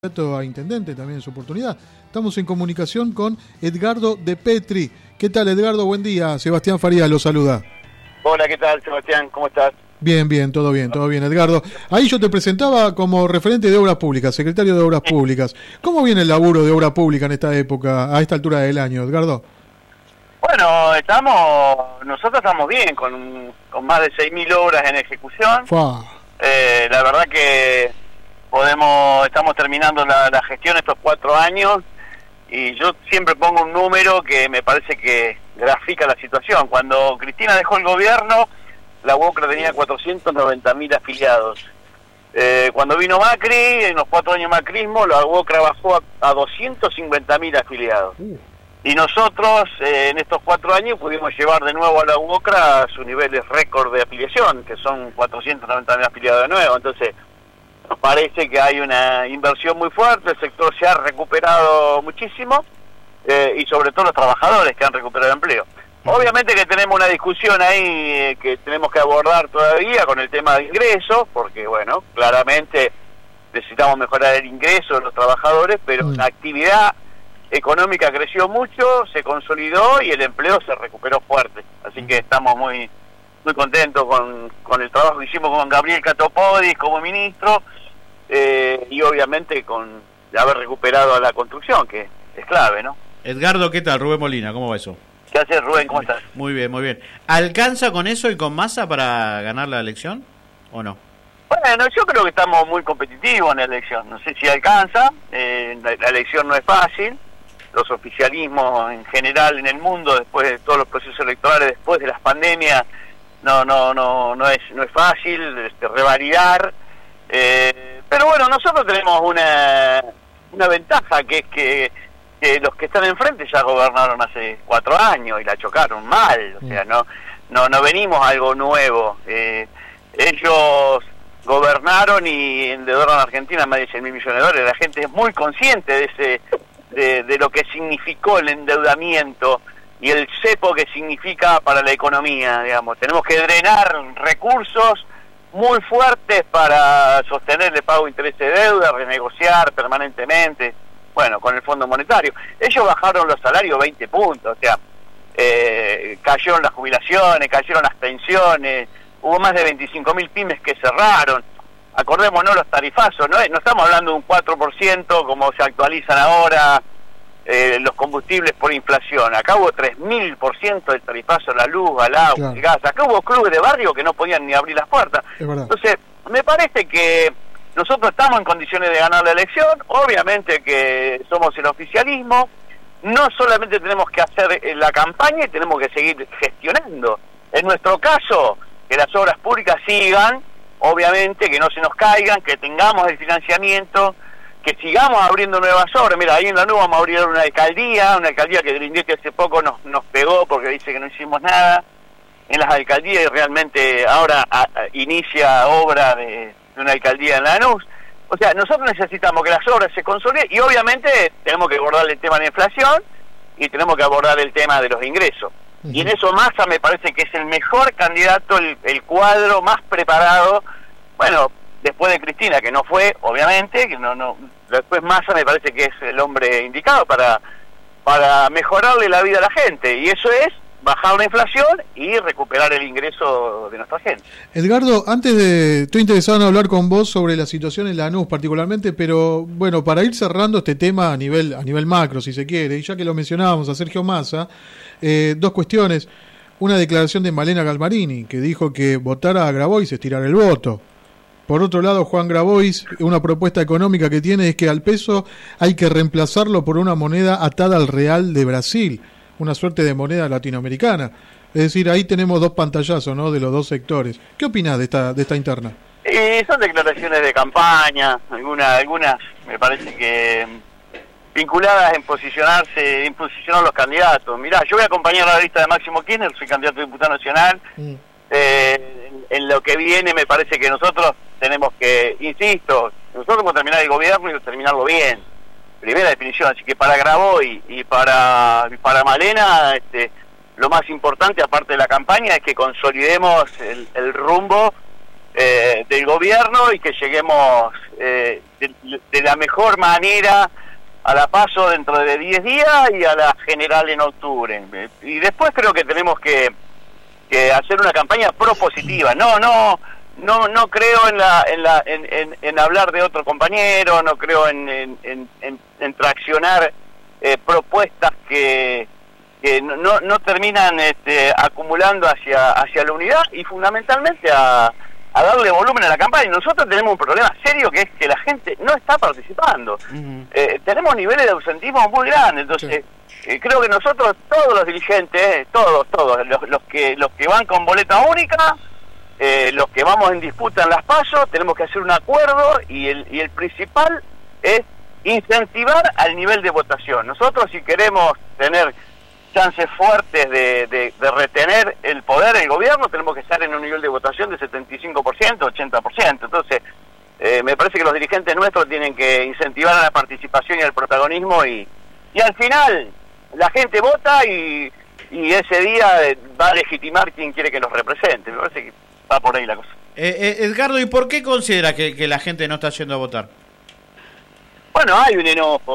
candidato a intendente también en su oportunidad. Estamos en comunicación con Edgardo De Petri. ¿Qué tal, Edgardo? Buen día. Sebastián Farías lo saluda. Hola, ¿qué tal, Sebastián? ¿Cómo estás? Bien, todo bien, Edgardo. Ahí yo te presentaba como referente de Obras Públicas, secretario de Obras Públicas. ¿Cómo viene el laburo de Obras Públicas en esta época, a esta altura del año, Edgardo? Bueno, nosotros estamos bien, con más de 6.000 obras en ejecución. La verdad que estamos terminando la gestión estos 4 años, y yo siempre pongo un número que me parece que grafica la situación. Cuando Cristina dejó el gobierno, la UOCRA tenía 490.000 afiliados. Cuando vino Macri, en los 4 años de macrismo, la UOCRA bajó a 250.000 afiliados. Y nosotros, en estos 4 años, pudimos llevar de nuevo a la UOCRA a sus niveles récord de afiliación, que son 490.000 afiliados de nuevo. Entonces, nos parece que hay una inversión muy fuerte, el sector se ha recuperado muchísimo, y sobre todo los trabajadores que han recuperado empleo. Obviamente que tenemos una discusión ahí que tenemos que abordar todavía con el tema de ingresos, porque bueno, claramente necesitamos mejorar el ingreso de los trabajadores, pero la actividad económica creció mucho, se consolidó y el empleo se recuperó fuerte. Así que estamos muy contentos con el trabajo que hicimos con Gabriel Catopodis como ministro, y obviamente con haber recuperado a la construcción, que es clave, ¿no? Edgardo, ¿qué tal? Rubén Molina, ¿cómo va eso? ¿Qué haces, Rubén? ¿Cómo estás? Muy bien. ¿Alcanza con eso y con Massa para ganar la elección o no? Bueno, yo creo que estamos muy competitivos en la elección. No sé si alcanza, la elección no es fácil. Los oficialismos en general en el mundo, después de todos los procesos electorales, después de las pandemias, no es fácil revalidar. Pero bueno, nosotros tenemos una ventaja, que es que los que están enfrente ya gobernaron hace 4 años y la chocaron mal. O sea, no venimos a algo nuevo. Ellos gobernaron y endeudaron a Argentina más de 100.000 millones de dólares. La gente es muy consciente de lo que significó el endeudamiento y el cepo que significa para la economía, digamos. Tenemos que drenar recursos muy fuertes para sostener el pago de intereses de deuda, renegociar permanentemente, bueno, con el Fondo Monetario. Ellos bajaron los salarios 20 puntos, o sea, cayeron las jubilaciones, cayeron las pensiones, hubo más de 25.000 pymes que cerraron. Acordémonos los tarifazos, no estamos hablando de un 4% como se actualizan ahora los combustibles por inflación. Acá hubo 3.000% del tarifazo a la luz, al agua, al gas. Acá hubo clubes de barrio que no podían ni abrir las puertas. Entonces, me parece que nosotros estamos en condiciones de ganar la elección. Obviamente que somos el oficialismo. No solamente tenemos que hacer la campaña, y tenemos que seguir gestionando. En nuestro caso, que las obras públicas sigan, obviamente, que no se nos caigan, que tengamos el financiamiento, que sigamos abriendo nuevas obras. Mira, ahí en Lanús vamos a abrir una alcaldía que Grindetti hace poco nos pegó porque dice que no hicimos nada en las alcaldías, y realmente ahora inicia obra de una alcaldía en Lanús. O sea, nosotros necesitamos que las obras se consoliden, y obviamente tenemos que abordar el tema de la inflación y tenemos que abordar el tema de los ingresos. Y en eso Massa me parece que es el mejor candidato, el cuadro más preparado. Bueno, después de Cristina, que no fue, obviamente, después Massa me parece que es el hombre indicado para mejorarle la vida a la gente, y eso es bajar la inflación y recuperar el ingreso de nuestra gente. Edgardo, estoy interesado en hablar con vos sobre la situación en Lanús particularmente, pero bueno, para ir cerrando este tema a nivel macro, si se quiere, y ya que lo mencionábamos a Sergio Massa, 2 cuestiones. Una declaración de Malena Galmarini, que dijo que votar a Grabois es tirar el voto. Por otro lado, Juan Grabois, una propuesta económica que tiene es que al peso hay que reemplazarlo por una moneda atada al real de Brasil, una suerte de moneda latinoamericana. Es decir, ahí tenemos 2 pantallazos, ¿no?, de los 2 sectores. ¿Qué opinás de esta interna? Son declaraciones de campaña, algunas me parece que vinculadas en posicionar los candidatos. Mirá, yo voy a acompañar a la lista de Máximo Kirchner, soy candidato a diputado nacional. En lo que viene me parece que nosotros tenemos que, insisto, nosotros vamos a terminar el gobierno y terminarlo bien. Primera definición, así que para Grabois y para Malena, lo más importante, aparte de la campaña, es que consolidemos el rumbo del gobierno, y que lleguemos de la mejor manera a la PASO dentro de 10 días y a la general en octubre. Y después creo que tenemos que hacer una campaña propositiva. No creo en hablar de otro compañero, no creo en traccionar propuestas que no terminan acumulando hacia la unidad y fundamentalmente a darle volumen a la campaña. Nosotros tenemos un problema serio que es que la gente no está participando. Tenemos niveles de ausentismo muy grandes, entonces creo que nosotros, todos los dirigentes, todos los que van con boleta única, los que vamos en disputa en las PASO, tenemos que hacer un acuerdo y el principal es incentivar al nivel de votación. Nosotros, si queremos tener chances fuertes de retener el poder del gobierno, tenemos que estar en un nivel de votación de 75%, 80%. Entonces, me parece que los dirigentes nuestros tienen que incentivar a la participación y al protagonismo y al final la gente vota y ese día va a legitimar quien quiere que nos represente. Me parece que va por ahí la cosa. Edgardo, ¿y por qué considera que la gente no está yendo a votar? Bueno, hay un enojo,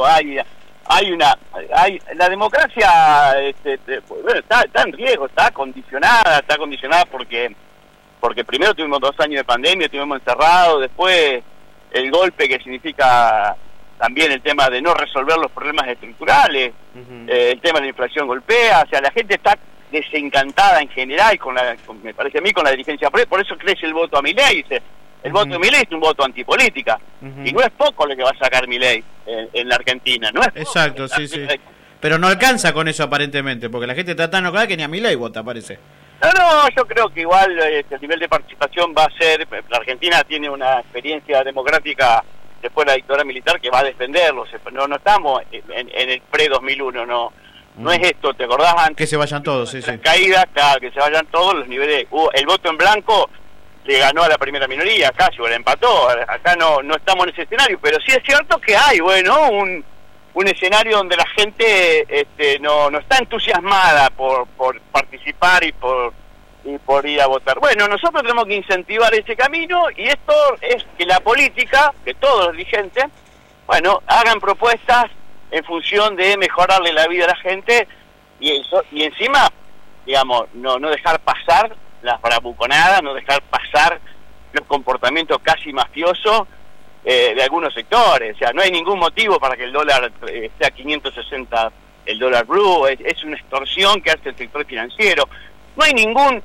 la democracia bueno, está en riesgo, está condicionada porque primero tuvimos 2 años de pandemia, estuvimos encerrados, después el golpe que significa también el tema de no resolver los problemas estructurales, el tema de la inflación golpea, o sea, la gente está desencantada en general me parece a mí con la dirigencia, por eso crece el voto a Milei. El voto de Milei es un voto antipolítica y no es poco lo que va a sacar Milei en la Argentina, no es poco. Exacto, sí. Pero no alcanza con eso aparentemente, porque la gente está tan enojada que ni a Milei vota, parece. No, yo creo que igual el nivel de participación va a ser, la Argentina tiene una experiencia democrática después de la dictadura militar que va a defenderlo, no estamos en el pre-2001, no es esto, ¿te acordás antes? Que se vayan todos, sí. Caída, claro, que se vayan todos los niveles, el voto en blanco le ganó a la primera minoría, casi, o la empató, acá no estamos en ese escenario, pero sí es cierto que hay, bueno, un escenario donde la gente no está entusiasmada por participar y por ir a votar. Bueno, nosotros tenemos que incentivar ese camino y esto es que la política, que todos los dirigentes, bueno, hagan propuestas en función de mejorarle la vida a la gente y encima, digamos, no dejar pasar las bravuconadas, no dejar pasar los comportamientos casi mafiosos de algunos sectores. O sea, no hay ningún motivo para que el dólar esté a 560 el dólar blue, es una extorsión que hace el sector financiero. No hay ningún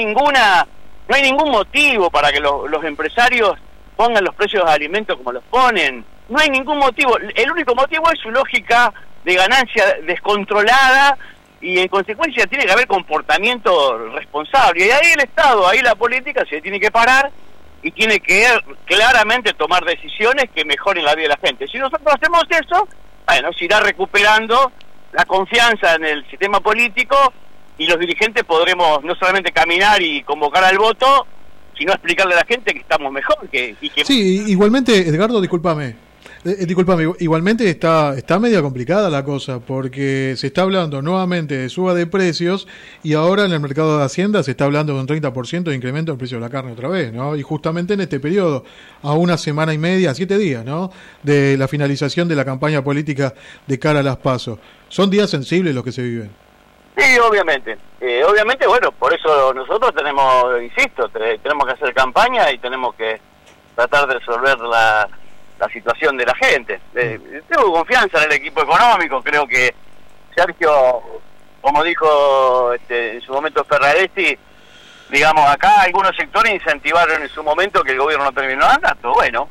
motivo para que los empresarios pongan los precios de alimentos como los ponen. No hay ningún motivo. El único motivo es su lógica de ganancia descontrolada y en consecuencia tiene que haber comportamiento responsable. Y ahí el Estado, ahí la política se tiene que parar y tiene que claramente tomar decisiones que mejoren la vida de la gente. Si nosotros hacemos eso, bueno, se irá recuperando la confianza en el sistema político y los dirigentes podremos no solamente caminar y convocar al voto, sino explicarle a la gente que estamos mejor. Sí, igualmente, Edgardo, discúlpame, igualmente está media complicada la cosa, porque se está hablando nuevamente de suba de precios y ahora en el mercado de Hacienda se está hablando de un 30% de incremento del precio de la carne otra vez, ¿no? Y justamente en este periodo, a una semana y media, 7 días, ¿no?, de la finalización de la campaña política de cara a las PASO. Son días sensibles los que se viven. Sí, obviamente, bueno, por eso nosotros tenemos que hacer campaña y tenemos que tratar de resolver la situación de la gente. Tengo confianza en el equipo económico, creo que Sergio, como dijo en su momento Ferraresi, digamos, acá algunos sectores incentivaron en su momento que el gobierno no terminó andando, bueno,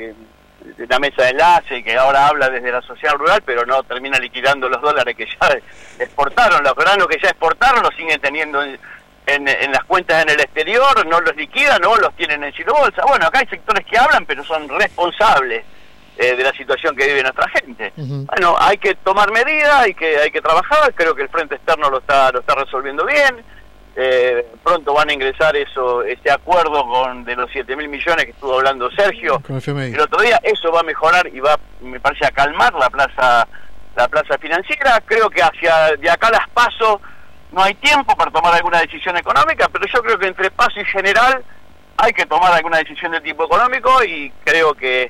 la mesa de enlace que ahora habla desde la sociedad rural, pero no termina liquidando los dólares que ya exportaron, los granos que ya exportaron los siguen teniendo en las cuentas en el exterior, no los liquidan, no los tienen en Chilobolsa. Bueno, acá hay sectores que hablan, pero son responsables de la situación que vive nuestra gente. Bueno, hay que tomar medidas, hay que trabajar, creo que el Frente Externo lo está resolviendo bien. Pronto van a ingresar ese acuerdo de los 7.000 millones que estuvo hablando Sergio el otro día. Eso va a mejorar y va, me parece, a calmar la plaza financiera. Creo que de acá a las PASO no hay tiempo para tomar alguna decisión económica, pero yo creo que entre PASO y general hay que tomar alguna decisión de tipo económico y creo que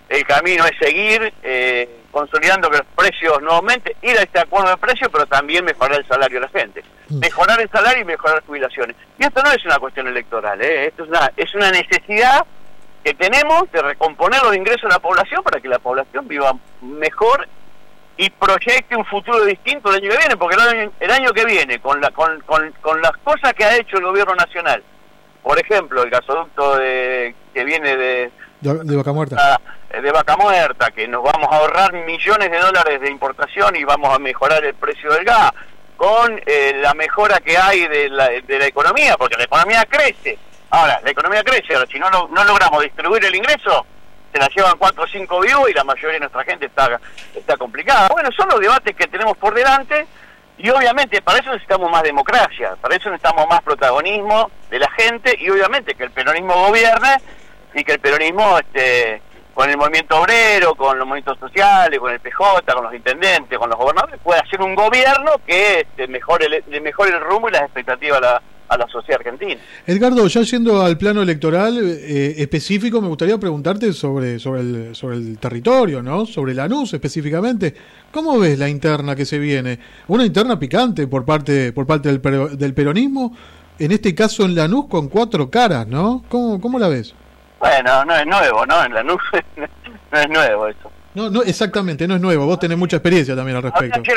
el camino es seguir consolidando que los precios no aumenten, ir a este acuerdo de precios, pero también mejorar el salario de la gente. Mejorar el salario y mejorar las jubilaciones. Y esto no es una cuestión electoral, esto es una necesidad que tenemos de recomponer los ingresos de la población para que la población viva mejor y proyecte un futuro distinto el año que viene, porque el año que viene, con las cosas que ha hecho el gobierno nacional, por ejemplo, el gasoducto que viene de Vaca Muerta. De Vaca Muerta, que nos vamos a ahorrar millones de dólares de importación y vamos a mejorar el precio del gas, con la mejora que hay de la economía, porque la economía crece. Ahora, la economía crece, ahora si no logramos distribuir el ingreso, se la llevan 4 o 5 vivos y la mayoría de nuestra gente está complicada. Bueno, son los debates que tenemos por delante y obviamente para eso necesitamos más democracia, para eso necesitamos más protagonismo de la gente y obviamente que el peronismo gobierne y que el peronismo con el movimiento obrero, con los movimientos sociales, con el PJ, con los intendentes, con los gobernadores, pueda hacer un gobierno que mejore el rumbo y las expectativas a la sociedad argentina. Edgardo, ya yendo al plano electoral específico, me gustaría preguntarte sobre el territorio, ¿no? Sobre Lanús específicamente. ¿Cómo ves la interna que se viene? Una interna picante por parte del peronismo, en este caso en Lanús con 4 caras, ¿no? ¿Cómo la ves? Bueno, no es nuevo, ¿no? En Lanús no es nuevo eso. No, exactamente, no es nuevo. Vos tenés mucha experiencia también al respecto. Hablé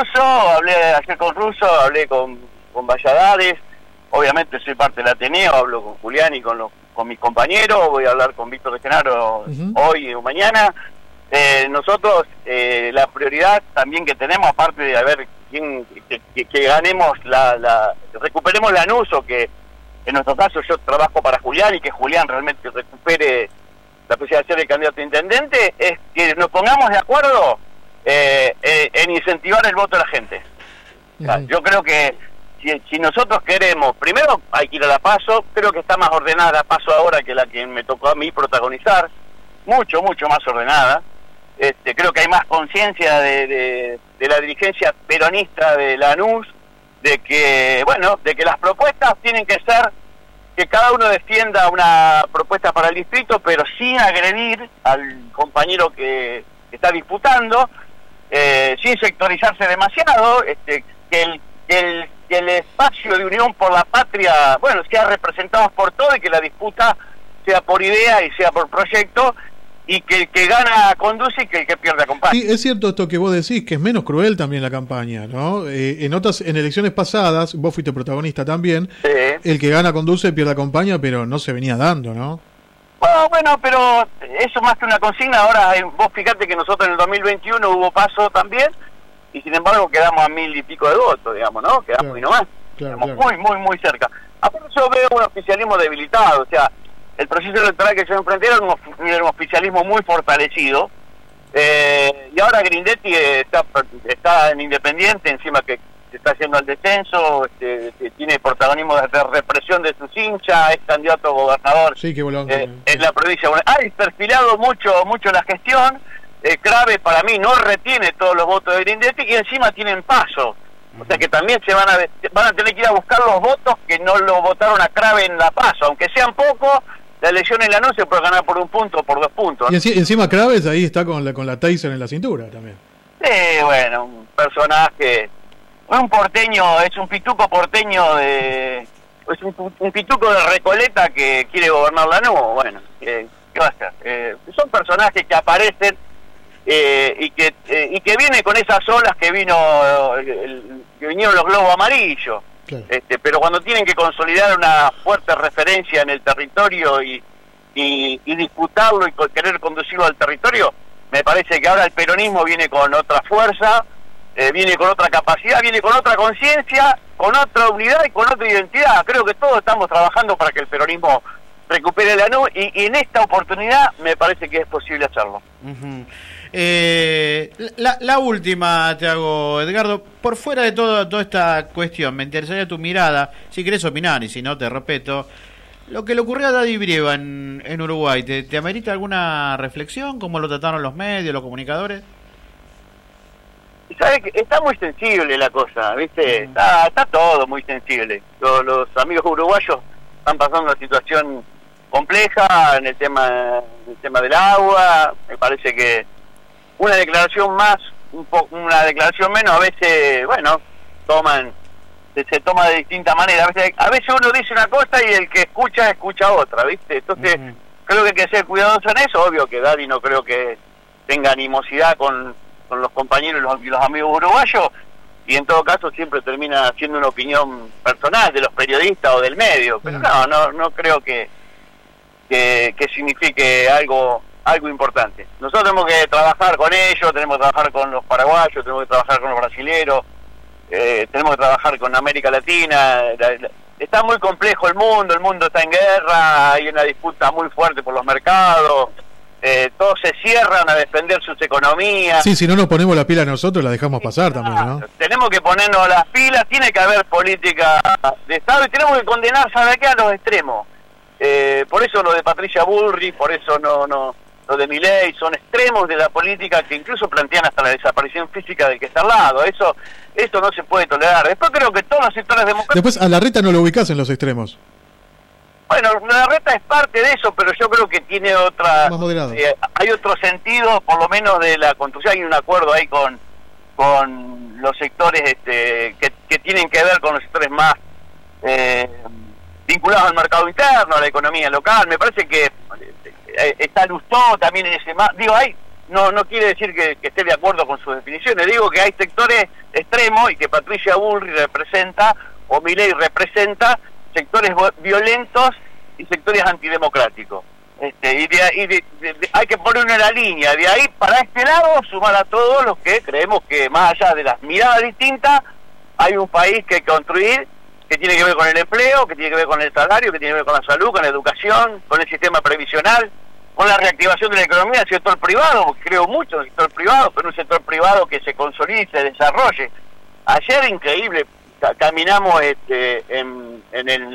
ayer con Russo, hablé con Valladares. Obviamente soy parte del Ateneo, hablo con Julián y con mis compañeros, voy a hablar con Víctor de Genaro hoy o mañana. Nosotros, la prioridad también que tenemos, aparte de ver que ganemos recuperemos Lanús, o que en nuestro caso yo trabajo para Julián y que Julián realmente recupere la posibilidad de ser el candidato a intendente, es que nos pongamos de acuerdo en incentivar el voto de la gente. O sea, yo creo que si nosotros queremos, primero hay que ir a la PASO, creo que está más ordenada la PASO ahora que la que me tocó a mí protagonizar, mucho más ordenada. Creo que hay más conciencia de la dirigencia peronista de Lanús, de que las propuestas tienen que ser que cada uno defienda una propuesta para el distrito, pero sin agredir al compañero que está disputando, sin sectorizarse demasiado, que el espacio de unión por la patria, sea representado por todo y que la disputa sea por idea y sea por proyecto, y que el que gana conduce y que el que pierde acompaña. Sí, es cierto esto que vos decís, que es menos cruel también la campaña, ¿no? En elecciones pasadas, vos fuiste protagonista también, sí. El que gana conduce, pierde acompaña, pero no se venía dando, ¿no? Bueno, pero eso más que una consigna, ahora vos fíjate que nosotros en el 2021 hubo paso también, y sin embargo quedamos a 1000 y pico de votos, digamos, ¿no? Quedamos y no más, quedamos muy cerca. Aparte yo veo un oficialismo debilitado, o sea, el proceso electoral que yo enfrenté era un oficialismo muy fortalecido, y ahora Grindetti está en Independiente, encima que se está haciendo al descenso, tiene protagonismo de represión de sus hinchas, es candidato a gobernador en la provincia. Ha desperfilado mucho la gestión. Crave para mí no retiene todos los votos de Grindetti y encima tienen paso. O sea que también van a tener que ir a buscar los votos que no lo votaron a Crave en la paso, aunque sean pocos. La elección en la noche se puede ganar por 1 punto o por 2 puntos. ¿No? Y encima Craves ahí está con la Tyson en la cintura también. Sí, bueno, un personaje, un porteño, es un pituco porteño es un pituco de Recoleta que quiere gobernar Lanús. Bueno, ¿qué va a hacer? Son personajes que aparecen y que viene con esas olas que vinieron los globos amarillos. Claro. Pero cuando tienen que consolidar una fuerte referencia en el territorio y disputarlo y querer conducirlo al territorio, me parece que ahora el peronismo viene con otra fuerza, viene con otra capacidad, viene con otra conciencia, con otra unidad y con otra identidad. Creo que todos estamos trabajando para que el peronismo recupere la nube y en esta oportunidad me parece que es posible hacerlo. La última te hago, Edgardo, por fuera de toda esta cuestión, me interesaría tu mirada, si querés opinar y si no te respeto, lo que le ocurrió a Daddy Brieva en Uruguay, ¿te amerita alguna reflexión? ¿Cómo lo trataron los medios, los comunicadores? ¿Sabes? Está muy sensible la cosa, ¿viste? Está todo muy sensible. Los amigos uruguayos están pasando una situación compleja en el tema del agua. Me parece que una declaración más, una declaración menos, a veces, bueno, se toma de distinta manera. A veces uno dice una cosa y el que escucha otra, ¿viste? Entonces, creo que hay que ser cuidadoso en eso. Obvio que Dari no creo que tenga animosidad con los compañeros y los amigos uruguayos, y en todo caso siempre termina siendo una opinión personal de los periodistas o del medio, pero no creo que signifique algo importante. Nosotros tenemos que trabajar con ellos, tenemos que trabajar con los paraguayos, tenemos que trabajar con los brasileros, tenemos que trabajar con América Latina. Está muy complejo el mundo está en guerra, hay una disputa muy fuerte por los mercados, todos se cierran a defender sus economías. Sí, si no nos ponemos la pila nosotros, la dejamos pasar también, ¿no? Tenemos que ponernos las pilas, tiene que haber política de Estado y tenemos que condenar, ¿sabe qué?, a los extremos. Por eso lo de Patricia Bullrich, por eso lo de Milei, son extremos de la política que incluso plantean hasta la desaparición física del que está al lado. Esto no se puede tolerar. Después creo que todos los sectores democráticos... Después a Larreta no lo ubicás en los extremos. Bueno, Larreta es parte de eso, pero yo creo que tiene otra... Más moderado. Hay otro sentido, por lo menos de la construcción. Hay un acuerdo ahí con los sectores que tienen que ver con los sectores más vinculados al mercado interno, a la economía local. Me parece que está Lustó también en ese... Digo, no quiere decir que esté de acuerdo con sus definiciones. Digo que hay sectores extremos y que Patricia Bullrich representa, o Milei representa, sectores violentos y sectores antidemocráticos. Hay que poner una línea de ahí para este lado, sumar a todos los que creemos que más allá de las miradas distintas, hay un país que hay que construir, que tiene que ver con el empleo, que tiene que ver con el salario, que tiene que ver con la salud, con la educación, con el sistema previsional, con la reactivación de la economía del sector privado, porque creo mucho en el sector privado, pero un sector privado que se consolide y se desarrolle. Ayer, increíble, caminamos en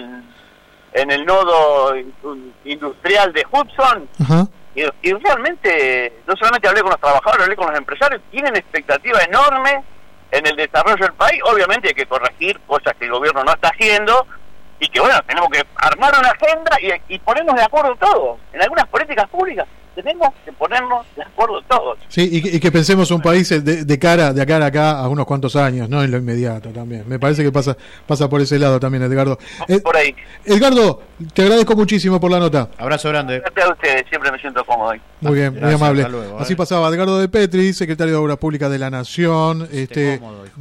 el nodo industrial de Hudson. Ajá. Y realmente no solamente hablé con los trabajadores, hablé con los empresarios, tienen expectativa enorme en el desarrollo del país. Obviamente hay que corregir cosas que el gobierno no está haciendo y que, bueno, tenemos que armar una agenda y ponernos de acuerdo todos. En algunas políticas públicas tenemos que ponernos de acuerdo todos. Sí, y que pensemos un país de cara a acá a unos cuantos años, no en lo inmediato también. Me parece que pasa por ese lado también, Edgardo. Por ahí. Edgardo, te agradezco muchísimo por la nota. Abrazo grande. Gracias a ustedes, siempre me siento cómodo ahí. Muy bien, Gracias, muy amable. hasta luego, Así pasaba Edgardo de Petri, secretario de Obras Públicas de la Nación. Cómodo,